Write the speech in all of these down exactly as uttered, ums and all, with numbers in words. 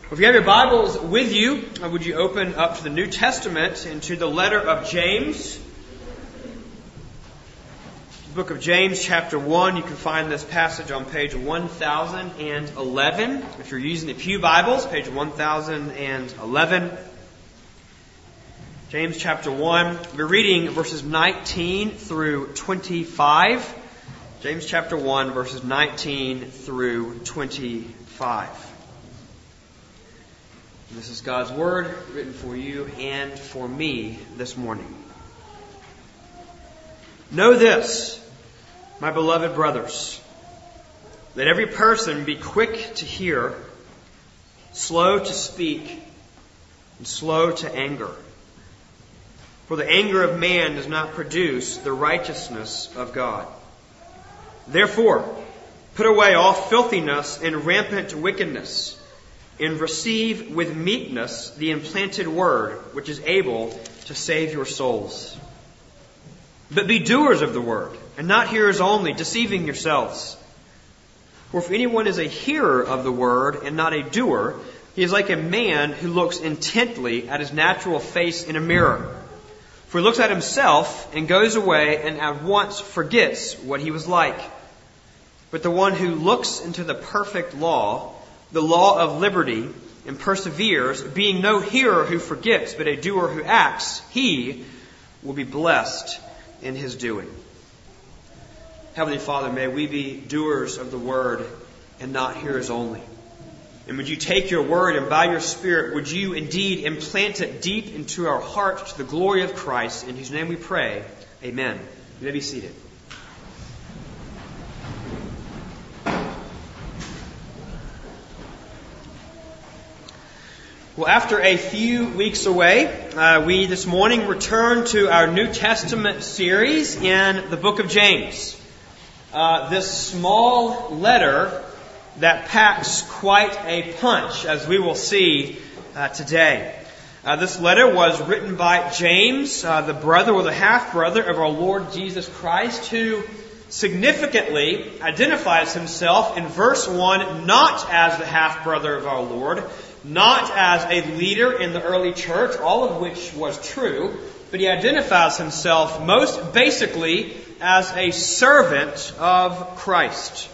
If you have your Bibles with you, would you open up to the New Testament and to the letter of James? The book of James, chapter one. You can find this passage on page one thousand eleven. If you're using the Pew Bibles, page one thousand eleven. James chapter one. We're reading verses nineteen through twenty-five. James chapter one, verses nineteen through twenty-five. This is God's Word written for you and for me this morning. Know this, my beloved brothers, that every person be quick to hear, slow to speak, and slow to anger. For the anger of man does not produce the righteousness of God. Therefore, put away all filthiness and rampant wickedness, and receive with meekness the implanted word, which is able to save your souls. But be doers of the word, and not hearers only, deceiving yourselves. For if anyone is a hearer of the word and not a doer, he is like a man who looks intently at his natural face in a mirror. For he looks at himself and goes away and at once forgets what he was like. But the one who looks into the perfect law, the law of liberty, and perseveres, being no hearer who forgets, but a doer who acts, he will be blessed in his doing. Heavenly Father, may we be doers of the word and not hearers only. And would you take your word and by your Spirit, would you indeed implant it deep into our hearts to the glory of Christ, in whose name we pray. Amen. You may be seated. Well, after a few weeks away, uh, we this morning return to our New Testament series in the book of James. Uh, this small letter that packs quite a punch, as we will see uh, today. Uh, this letter was written by James, uh, the brother or the half-brother of our Lord Jesus Christ, who significantly identifies himself in verse one not as the half-brother of our Lord, not as a leader in the early church, all of which was true, but he identifies himself most basically as a servant of Christ.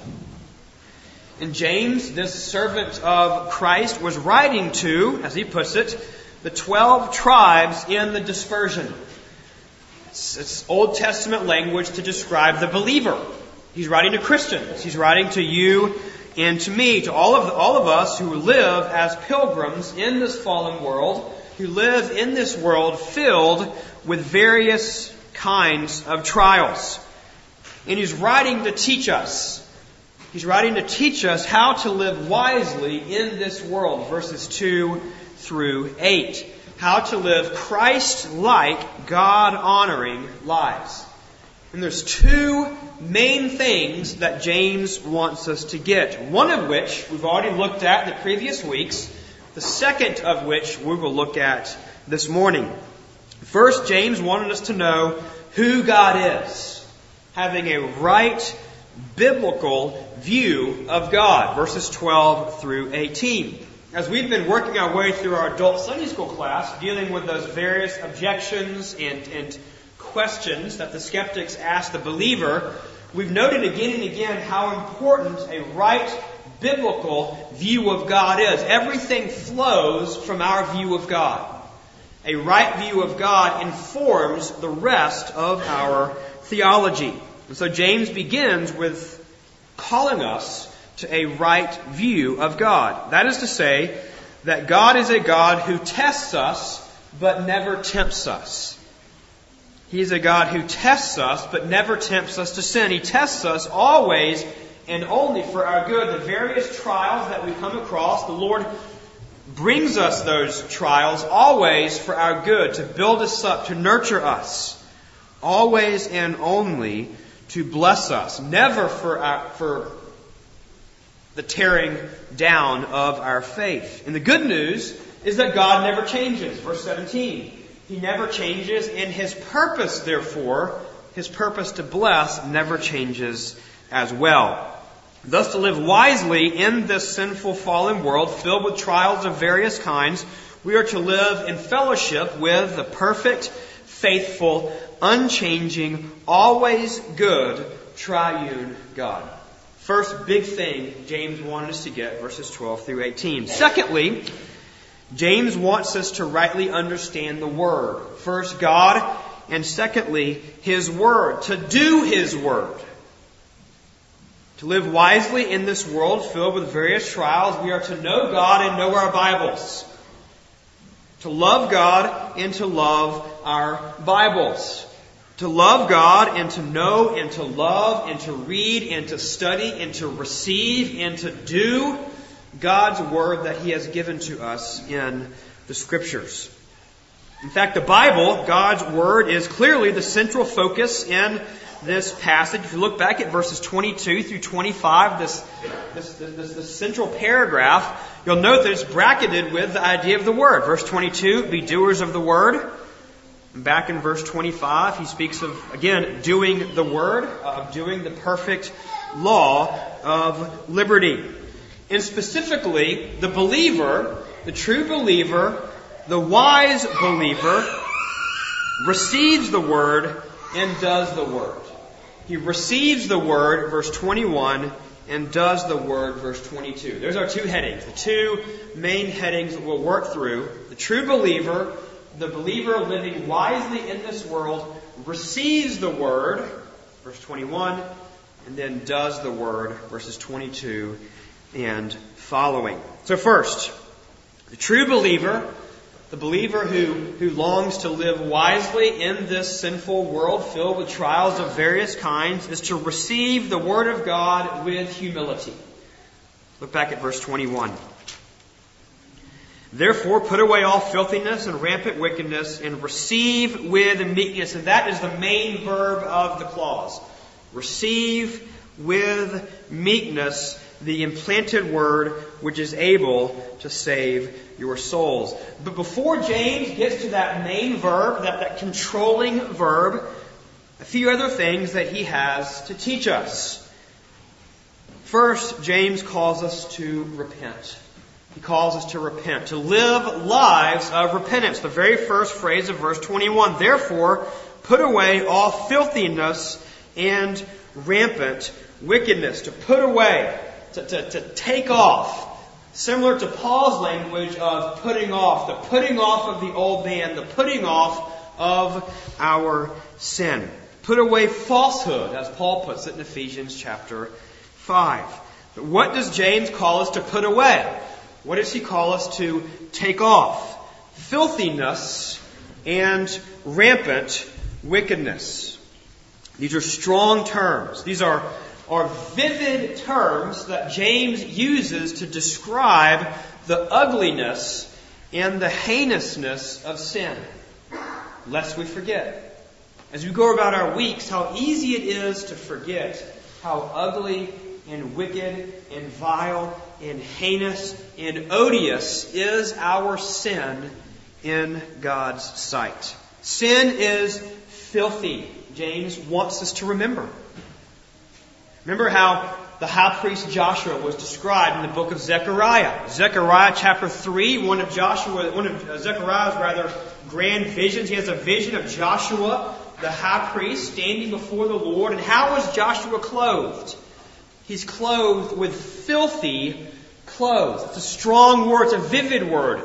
And James, this servant of Christ, was writing to, as he puts it, the twelve tribes in the dispersion. It's, it's Old Testament language to describe the believer. He's writing to Christians. He's writing to you and to me, to all of the, all of us who live as pilgrims in this fallen world, who live in this world filled with various kinds of trials. And he's writing to teach us. He's writing to teach us how to live wisely in this world, verses two through eight. How to live Christ-like, God-honoring lives. And there's two main things that James wants us to get. One of which we've already looked at in the previous weeks. The second of which we will look at this morning. First, James wanted us to know who God is. Having a right biblical view of God. Verses twelve through eighteen. As we've been working our way through our adult Sunday school class, dealing with those various objections and, and questions that the skeptics ask the believer, we've noted again and again how important a right biblical view of God is. Everything flows from our view of God. A right view of God informs the rest of our theology. And so James begins with calling us to a right view of God. That is to say, that God is a God who tests us but never tempts us. He is a God who tests us, but never tempts us to sin. He tests us always and only for our good. The various trials that we come across, the Lord brings us those trials always for our good, to build us up, to nurture us. Always and only to bless us. Never for our, for the tearing down of our faith. And the good news is that God never changes. Verse seventeen. He never changes, and His purpose, therefore, His purpose to bless never changes as well. Thus, to live wisely in this sinful, fallen world filled with trials of various kinds, we are to live in fellowship with the perfect, faithful, unchanging, always good, triune God. First big thing James wanted us to get, verses twelve through eighteen. Secondly, James wants us to rightly understand the Word. First, God, and secondly, His Word. To do His Word. To live wisely in this world filled with various trials, we are to know God and know our Bibles. To love God and to love our Bibles. To love God and to know and to love and to read and to study and to receive and to do God's Word that He has given to us in the Scriptures. In fact, the Bible, God's Word, is clearly the central focus in this passage. If you look back at verses twenty-two through twenty-five, this, this, this, this central paragraph, you'll note that it's bracketed with the idea of the Word. Verse twenty-two, be doers of the Word. And back in verse twenty-five, he speaks of, again, doing the Word, of doing the perfect law of liberty. And specifically, the believer, the true believer, the wise believer, receives the Word and does the Word. He receives the Word, verse twenty-one, and does the Word, verse twenty-two. There's our two headings, the two main headings that we'll work through. The true believer, the believer living wisely in this world, receives the Word, verse twenty-one, and then does the Word, verses twenty-two and following. So first, the true believer, the believer who, who longs to live wisely in this sinful world filled with trials of various kinds, is to receive the Word of God with humility. Look back at verse twenty-one. Therefore, put away all filthiness and rampant wickedness and receive with meekness. And that is the main verb of the clause. Receive with meekness the implanted word which is able to save your souls. But before James gets to that main verb, that, that controlling verb, a few other things that he has to teach us. First, James calls us to repent. He calls us to repent, to live lives of repentance. The very first phrase of verse twenty-one, therefore, put away all filthiness and rampant wickedness. To put away, to, to, to take off. Similar to Paul's language of putting off, the putting off of the old man, the putting off of our sin. Put away falsehood, as Paul puts it in Ephesians chapter five. But what does James call us to put away? What does he call us to take off? Filthiness and rampant wickedness. These are strong terms. These are, are vivid terms that James uses to describe the ugliness and the heinousness of sin. Lest we forget. As we go about our weeks, how easy it is to forget how ugly and wicked and vile and heinous and odious is our sin in God's sight. Sin is filthy. James wants us to remember. Remember how the high priest Joshua was described in the book of Zechariah. Zechariah chapter three, one of Joshua, one of Zechariah's rather grand visions. He has a vision of Joshua, the high priest, standing before the Lord. And how was Joshua clothed? He's clothed with filthy clothes. It's a strong word. It's a vivid word.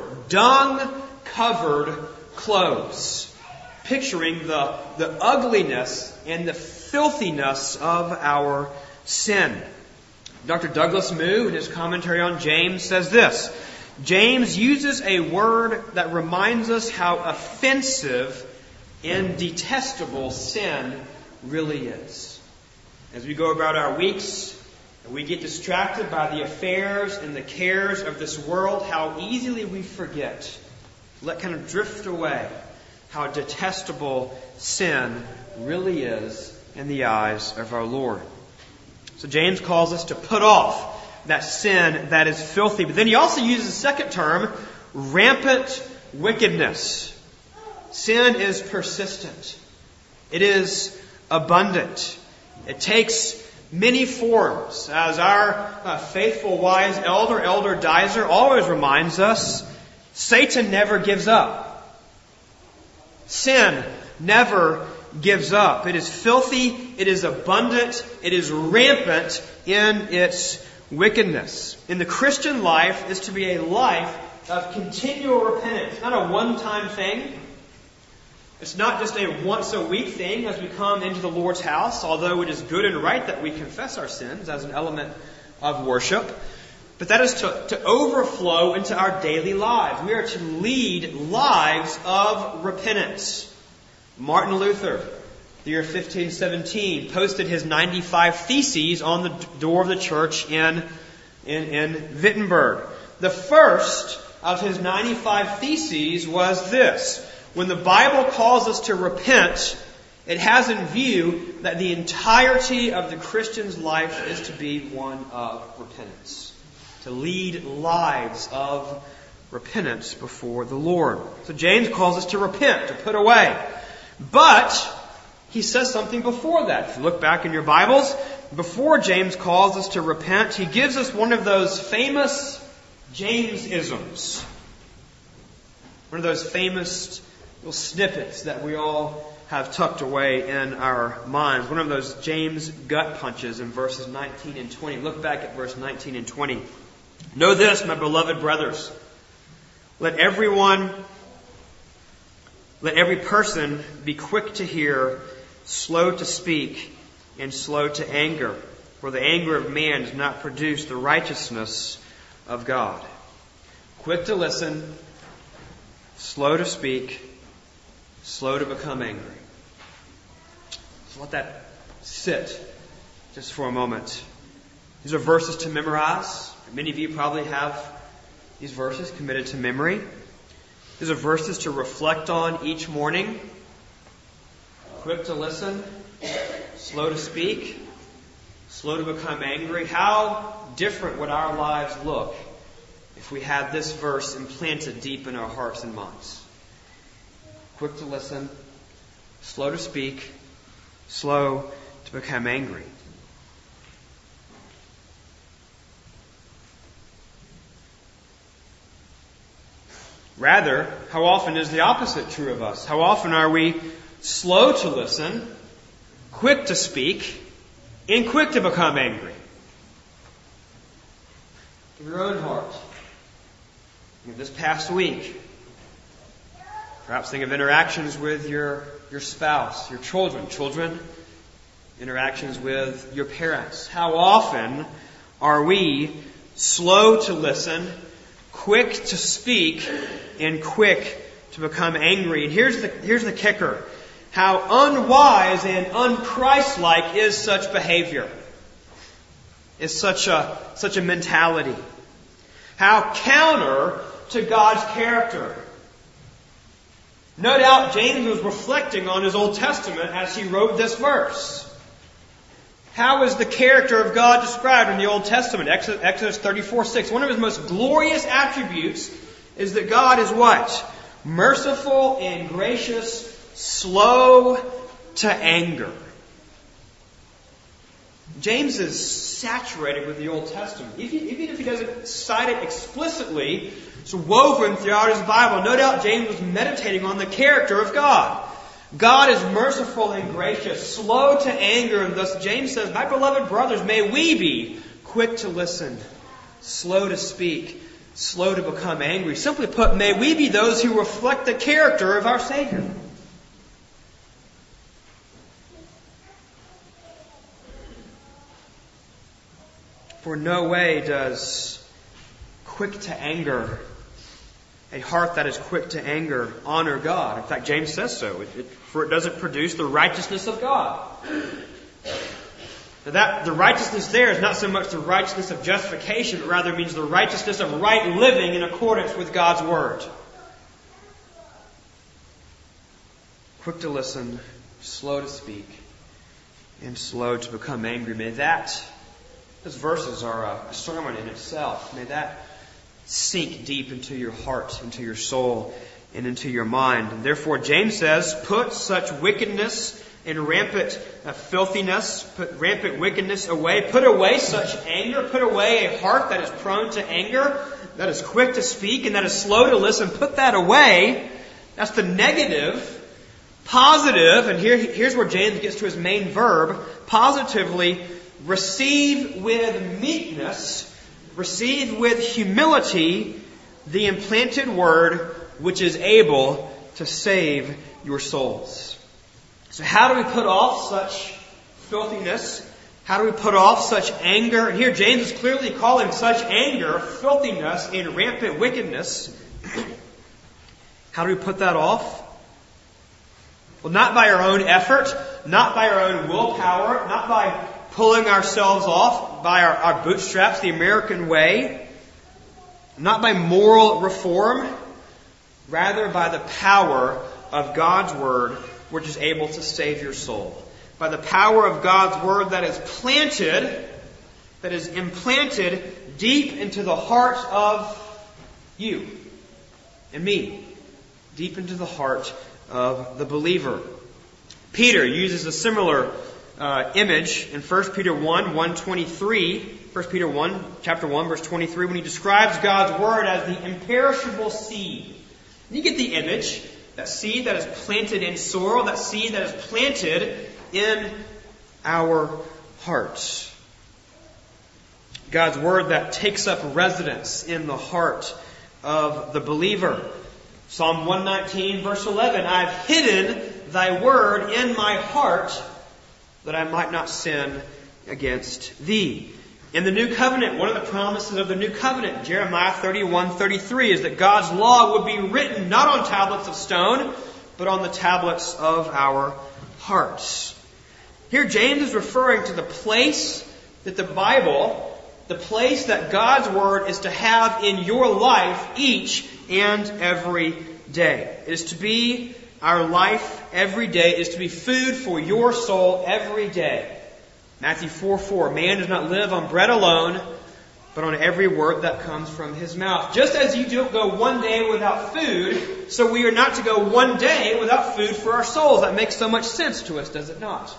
Dung-covered clothes. Picturing the, the ugliness and the filthiness of our sin. Doctor Douglas Moo, in his commentary on James, says this. James uses a word that reminds us how offensive and detestable sin really is. As we go about our weeks, we get distracted by the affairs and the cares of this world, how easily we forget, let kind of drift away, how detestable sin really is in the eyes of our Lord. So James calls us to put off that sin that is filthy. But then he also uses a second term, rampant wickedness. Sin is persistent. It is abundant. It takes many forms. As our uh, faithful, wise elder, Elder Deiser, always reminds us, Satan never gives up. Sin never gives up. It is filthy, it is abundant, it is rampant in its wickedness. And the Christian life is to be a life of continual repentance. It's not a one-time thing. It's not just a once-a-week thing as we come into the Lord's house, although it is good and right that we confess our sins as an element of worship. But that is to, to overflow into our daily lives. We are to lead lives of repentance. Martin Luther, the year fifteen seventeen, posted his ninety-five Theses on the door of the church in, in, in Wittenberg. The first of his ninety-five Theses was this: when the Bible calls us to repent, it has in view that the entirety of the Christian's life is to be one of repentance. To lead lives of repentance before the Lord. So James calls us to repent, to put away. But he says something before that. If you look back in your Bibles, before James calls us to repent, he gives us one of those famous James-isms. One of those famous little snippets that we all have tucked away in our minds. One of those James gut punches in verses nineteen and twenty. Look back at verse nineteen and twenty. Know this, my beloved brothers. Let everyone, let every person be quick to hear, slow to speak, and slow to anger. For the anger of man does not produce the righteousness of God. Quick to listen, slow to speak, slow to become angry. So let that sit just for a moment. These are verses to memorize. Many of you probably have these verses committed to memory. These are verses to reflect on each morning. Quick to listen, slow to speak, slow to become angry. How different would our lives look if we had this verse implanted deep in our hearts and minds? Quick to listen, slow to speak, slow to become angry. Rather, how often is the opposite true of us? How often are we slow to listen, quick to speak, and quick to become angry? In your own heart. This past week, perhaps think of interactions with your, your spouse, your children. Children, interactions with your parents. How often are we slow to listen, quick to speak, and quick to become angry? And here's the, here's the kicker. How unwise and unchristlike is such behavior, is such a, such a mentality. How counter to God's character. No doubt James was reflecting on his Old Testament as he wrote this verse. How is the character of God described in the Old Testament? Exodus thirty-four six. One of his most glorious attributes is that God is what? Merciful and gracious, slow to anger. James is saturated with the Old Testament. Even if he doesn't cite it explicitly, it's woven throughout his Bible. No doubt James was meditating on the character of God. God is merciful and gracious, slow to anger, and thus James says, my beloved brothers, may we be quick to listen, slow to speak, slow to become angry. Simply put, may we be those who reflect the character of our Savior. For no way does quick to anger, a heart that is quick to anger, honor God. In fact, James says so. It, it, for it doesn't produce the righteousness of God. Now that the righteousness there is not so much the righteousness of justification, but rather means the righteousness of right living in accordance with God's Word. Quick to listen, slow to speak, and slow to become angry. May that, those verses are a sermon in itself. May that sink deep into your heart, into your soul, and into your mind. And therefore, James says, put such wickedness and rampant uh, filthiness, put rampant wickedness away. Put away such anger. Put away a heart that is prone to anger, that is quick to speak, and that is slow to listen. Put that away. That's the negative. Positive, and here, here's where James gets to his main verb, positively receive with meekness, receive with humility the implanted word which is able to save your souls. So how do we put off such filthiness? How do we put off such anger? And here James is clearly calling such anger filthiness and rampant wickedness. How do we put that off? Well, not by our own effort, not by our own willpower, not by pulling ourselves off by our, our bootstraps, the American way, not by moral reform, rather by the power of God's Word, which is able to save your soul. By the power of God's Word that is planted, that is implanted deep into the heart of you and me, deep into the heart of the believer. Peter uses a similar uh, image in First Peter one, one twenty-three. First Peter one, chapter one, verse twenty-three, when he describes God's Word as the imperishable seed. You get the image, that seed that is planted in soil, that seed that is planted in our hearts. God's Word that takes up residence in the heart of the believer. Psalm one nineteen, verse eleven, I've hidden thy word in my heart that I might not sin against thee. In the New Covenant, one of the promises of the New Covenant, Jeremiah thirty-one, thirty-three, is that God's law would be written not on tablets of stone, but on the tablets of our hearts. Here James is referring to the place that the Bible, the place that God's Word is to have in your life each and every day. It is to be our life every day. It is to be food for your soul every day. Matthew four four, man does not live on bread alone, but on every word that comes from his mouth. Just as you don't go one day without food, so we are not to go one day without food for our souls. That makes so much sense to us, does it not?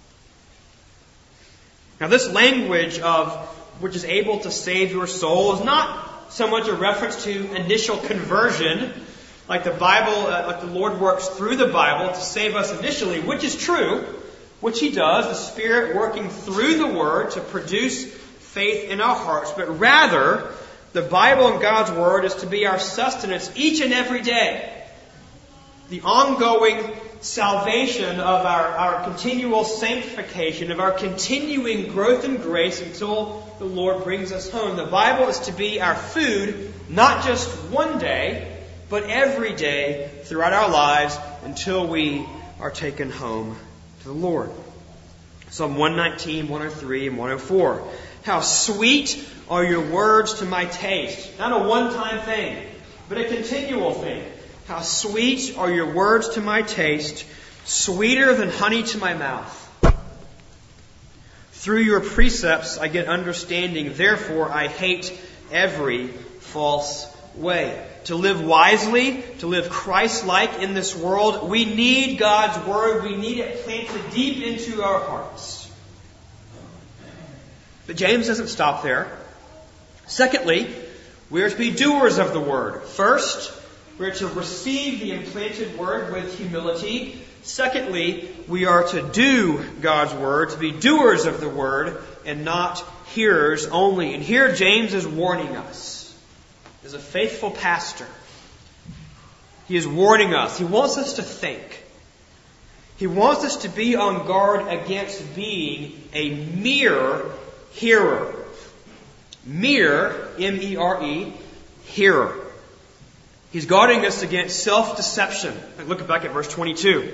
Now this language of which is able to save your soul is not so much a reference to initial conversion, like the Bible, uh, like the Lord works through the Bible to save us initially, which is true, which He does, the Spirit working through the Word to produce faith in our hearts. But rather, the Bible and God's Word is to be our sustenance each and every day. The ongoing salvation of our, our continual sanctification, of our continuing growth in grace until the Lord brings us home. The Bible is to be our food, not just one day, but every day throughout our lives until we are taken home to the Lord. Psalm one nineteen, one oh three, and one oh four. How sweet are your words to my taste. Not a one-time thing, but a continual thing. How sweet are your words to my taste, sweeter than honey to my mouth. Through your precepts I get understanding, therefore I hate every false way. To live wisely, to live Christ-like in this world, we need God's Word. We need it planted deep into our hearts. But James doesn't stop there. Secondly, we are to be doers of the Word. First, we are to receive the implanted Word with humility. Secondly, we are to do God's Word, to be doers of the Word and not hearers only. And here James is warning us. As a faithful pastor, he is warning us. He wants us to think. He wants us to be on guard against being a mere hearer. Mere, M E R E, hearer. He's guarding us against self-deception. Look back at verse twenty-two.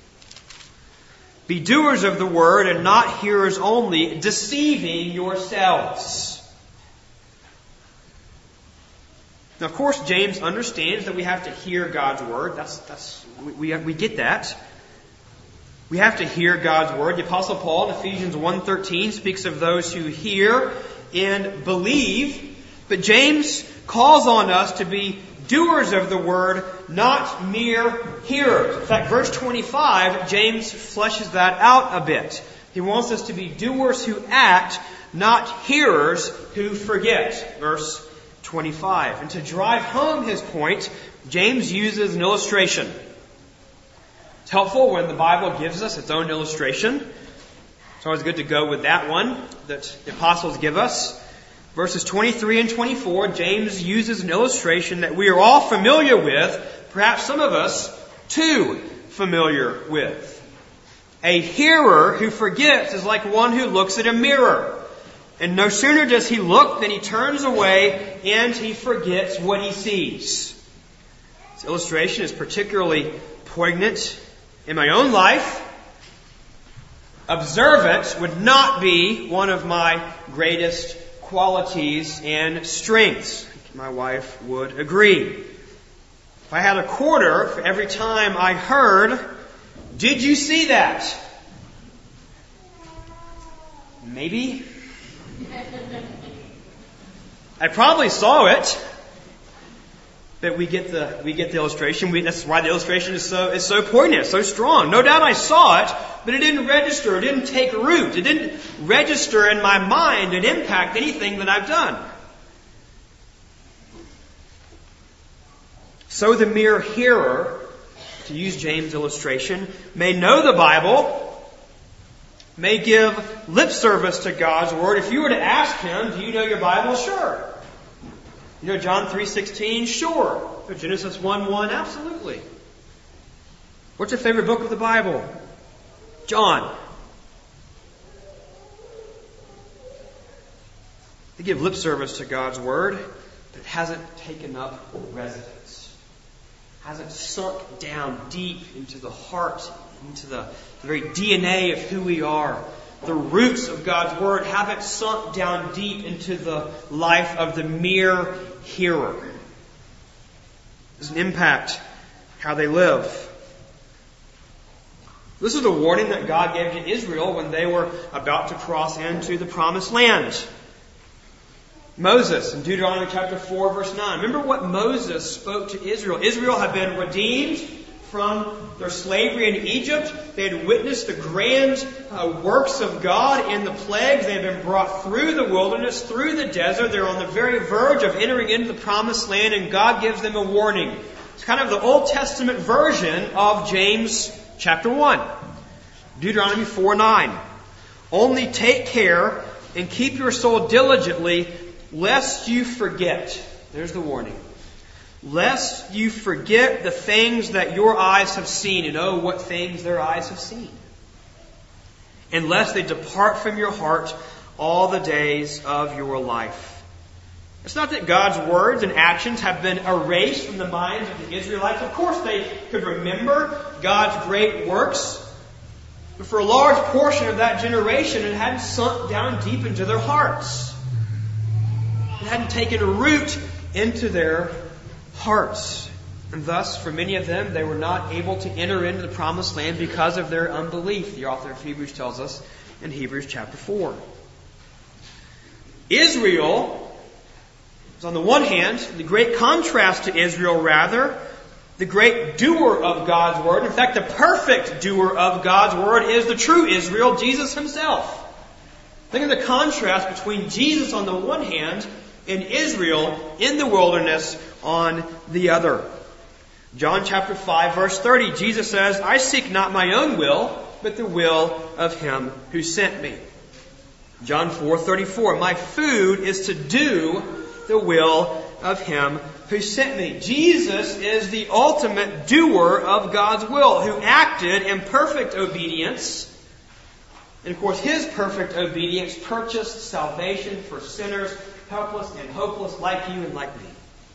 Be doers of the word and not hearers only, deceiving yourselves. Now, of course, James understands that we have to hear God's Word. That's, that's, we, we, we get that. We have to hear God's Word. The Apostle Paul in Ephesians one thirteen speaks of those who hear and believe. But James calls on us to be doers of the word, not mere hearers. In fact, verse twenty-five, James fleshes that out a bit. He wants us to be doers who act, not hearers who forget. Verse twenty-five. And to drive home his point, James uses an illustration. It's helpful when the Bible gives us its own illustration. It's always good to go with that one that the apostles give us. Verses twenty-three and twenty-four, James uses an illustration that we are all familiar with, perhaps some of us too familiar with. A hearer who forgets is like one who looks at a mirror. And no sooner does he look than he turns away and he forgets what he sees. This illustration is particularly poignant in my own life. Observance would not be one of my greatest qualities and strengths. My wife would agree. If I had a quarter for every time I heard, "Did you see that?" Maybe. I probably saw it. But we get the we get the illustration. We, that's why the illustration is so is so poignant, so strong. No doubt I saw it, but it didn't register. It didn't take root. It didn't register in my mind and impact anything that I've done. So the mere hearer, to use James' illustration, may know the Bible, may give lip service to God's Word. If you were to ask him, "Do you know your Bible?" Sure. You know John three sixteen? Sure. Genesis one one? Absolutely. What's your favorite book of the Bible? John. They give lip service to God's Word, but it hasn't taken up residence. Hasn't sunk down deep into the heart, into the, the very D N A of who we are. The roots of God's Word haven't sunk down deep into the life of the mere hearer. It doesn't impact how they live. This is the warning that God gave to Israel when they were about to cross into the Promised Land. Moses, in Deuteronomy chapter four, verse nine. Remember what Moses spoke to Israel. Israel had been redeemed from their slavery in Egypt. They had witnessed the grand uh, works of God in the plagues. They had been brought through the wilderness, through the desert. They're on the very verge of entering into the Promised Land, and God gives them a warning. It's kind of the Old Testament version of James chapter one. Deuteronomy four nine. Only take care and keep your soul diligently, lest you forget. There's the warning. Lest you forget the things that your eyes have seen. And oh, what things their eyes have seen. And lest they depart from your heart all the days of your life. It's not that God's words and actions have been erased from the minds of the Israelites. Of course they could remember God's great works. But for a large portion of that generation, it hadn't sunk down deep into their hearts. It hadn't taken root into their hearts. And thus, for many of them, they were not able to enter into the Promised Land because of their unbelief, the author of Hebrews tells us in Hebrews chapter four. Israel is, on the one hand, the great contrast to Israel, rather, the great doer of God's Word. In fact, the perfect doer of God's Word is the true Israel, Jesus Himself. Think of the contrast between Jesus on the one hand and Israel in the wilderness on the other. John chapter five, verse thirty, Jesus says, I seek not my own will, but the will of Him who sent me. John four thirty-four, my food is to do the will of Him who sent me. Jesus is the ultimate doer of God's will, who acted in perfect obedience. And of course, His perfect obedience purchased salvation for sinners, helpless and hopeless like you and like me.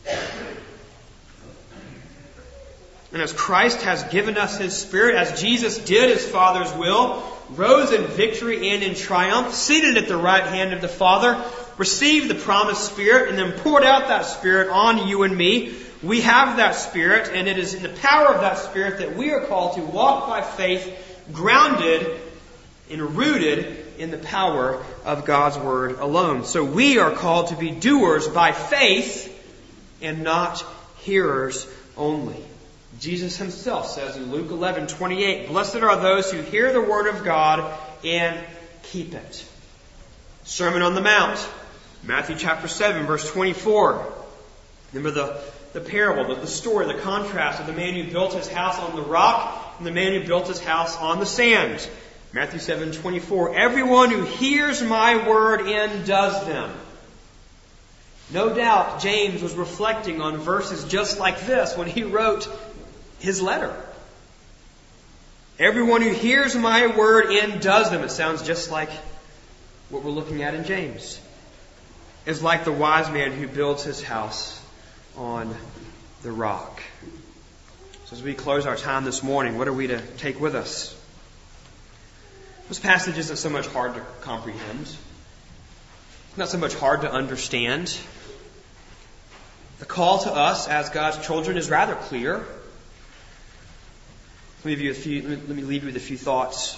And as Christ has given us His Spirit, as Jesus did His Father's will, rose in victory and in triumph, seated at the right hand of the Father, received the promised Spirit, and then poured out that Spirit on you and me, we have that Spirit, and it is in the power of that Spirit that we are called to walk by faith, grounded and rooted in the power of God's Word alone. So we are called to be doers by faith and not hearers only. Jesus himself says in Luke eleven twenty-eight, "Blessed are those who hear the word of God and keep it." Sermon on the Mount, Matthew chapter seven, verse twenty-four. Remember the, the parable, the, the story, the contrast of the man who built his house on the rock and the man who built his house on the sand. Matthew seven twenty-four, "Everyone who hears my word and does them." No doubt James was reflecting on verses just like this when he wrote his letter. Everyone who hears my word and does them. It sounds just like what we're looking at in James. Is like the wise man who builds his house on the rock. So as we close our time this morning, what are we to take with us? This passage isn't so much hard to comprehend. It's not so much hard to understand. The call to us as God's children is rather clear. Let me, give you a few, let me leave you with a few thoughts.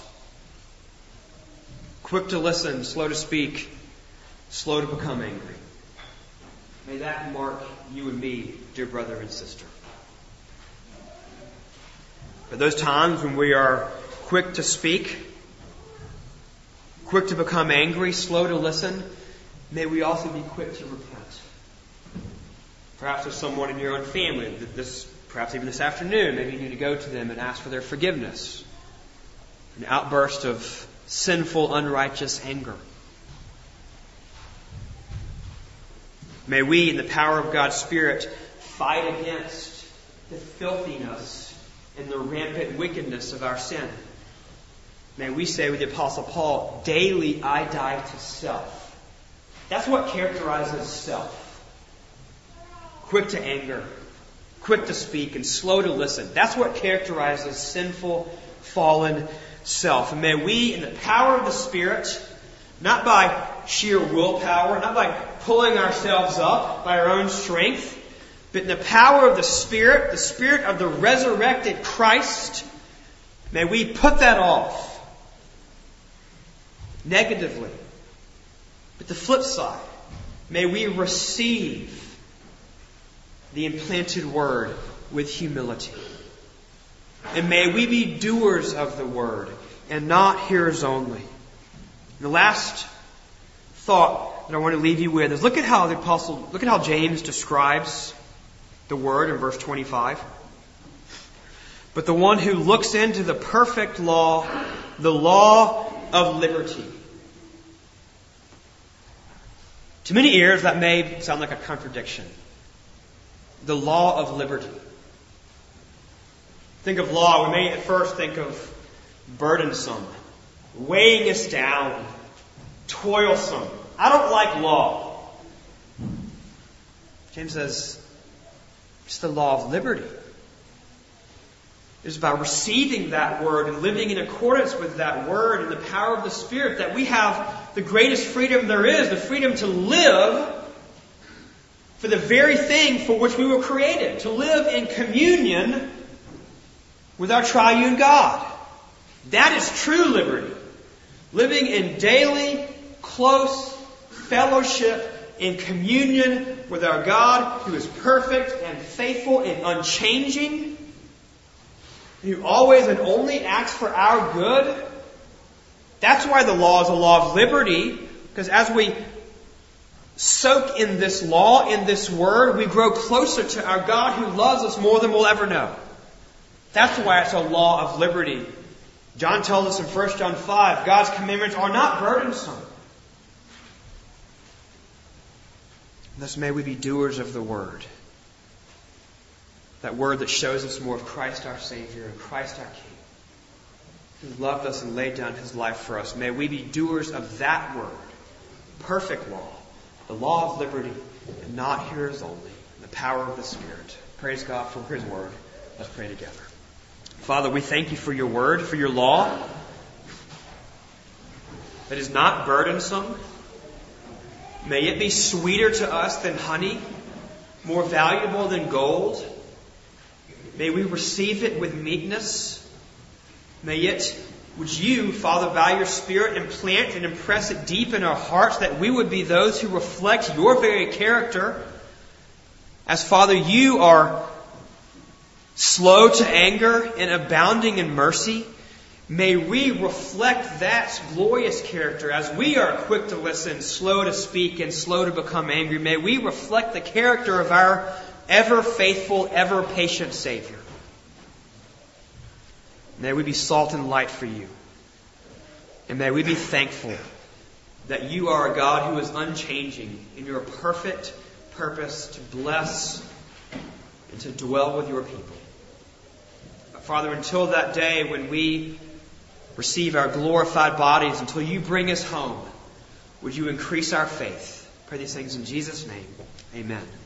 Quick to listen, slow to speak, slow to become angry. May that mark you and me, dear brother and sister. For those times when we are quick to speak, quick to become angry, slow to listen, may we also be quick to repent. Perhaps there's someone in your own family, this, perhaps even this afternoon, maybe you need to go to them and ask for their forgiveness. An outburst of sinful, unrighteous anger. May we, in the power of God's Spirit, fight against the filthiness and the rampant wickedness of our sin. May we say with the Apostle Paul, daily I die to self. That's what characterizes self. Quick to anger, quick to speak, and slow to listen. That's what characterizes sinful, fallen self. And may we, in the power of the Spirit, not by sheer willpower, not by pulling ourselves up by our own strength, but in the power of the Spirit, the Spirit of the resurrected Christ, may we put that off negatively. But the flip side, may we receive the implanted word with humility. And may we be doers of the word and not hearers only. The last thought that I want to leave you with is look at how the apostle, look at how James describes the word in verse twenty-five. But the one who looks into the perfect law, the law of liberty. To many ears that may sound like a contradiction. The law of liberty. Think of law, we may at first think of burdensome, weighing us down, toilsome. I don't like law. James says, it's the law of liberty. It's about receiving that word and living in accordance with that word and the power of the Spirit that we have the greatest freedom there is, the freedom to live for the very thing for which we were created, to live in communion with our triune God. That is true liberty. Living in daily, close fellowship in communion with our God who is perfect and faithful and unchanging, who always and only acts for our good. That's why the law is a law of liberty, because as we soak in this law, in this word, we grow closer to our God who loves us more than we'll ever know. That's why it's a law of liberty. John tells us in First John five, God's commandments are not burdensome. Thus may we be doers of the word. That word that shows us more of Christ our Savior and Christ our King, who loved us and laid down His life for us. May we be doers of that word, perfect law, the law of liberty, and not hearers only, in the power of the Spirit. Praise God for His word. Let's pray together. Father, we thank You for Your word, for Your law that is not burdensome. May it be sweeter to us than honey, more valuable than gold. May we receive it with meekness. May it, would You, Father, by Your Spirit, implant and impress it deep in our hearts that we would be those who reflect Your very character, As Father, you are slow to anger and abounding in mercy, may we reflect that glorious character as we are quick to listen, slow to speak, and slow to become angry. May we reflect the character of our ever faithful, ever patient Savior. May we be salt and light for you. And may we be thankful that you are a God who is unchanging in your perfect purpose to bless and to dwell with your people. Father, until that day when we receive our glorified bodies, until you bring us home, would you increase our faith? I pray these things in Jesus' name. Amen.